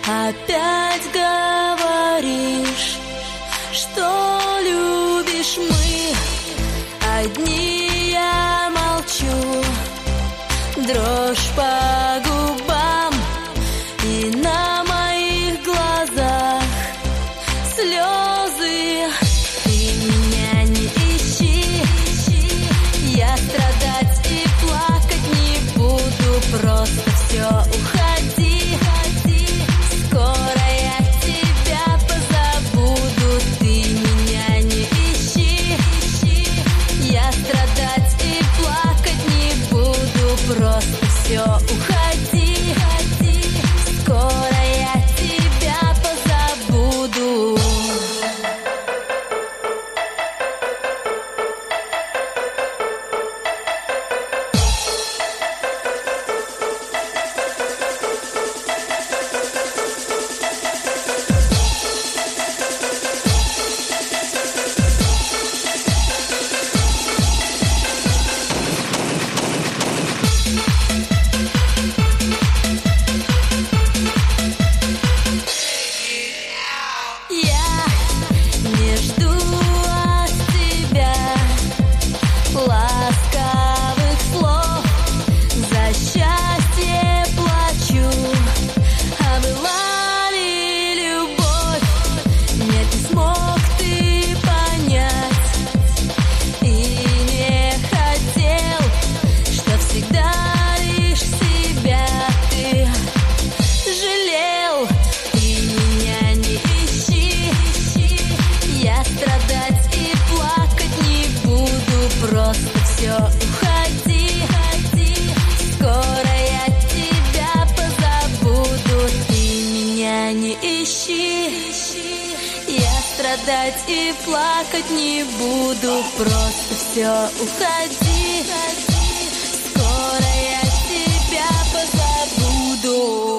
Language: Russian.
Опять говоришь, что любишь, мы одни, я молчу. Дрожь по губам и на моих глазах слезы. Ты меня не ищи, я страдать и плакать не буду, просто все уходи. Скоро я тебя позабуду, ты меня не ищи, я страдать и плакать не буду, просто все уходи. Скоро я тебя позабуду. Страдать и плакать не буду, просто все уходи. Скоро я тебя позабуду.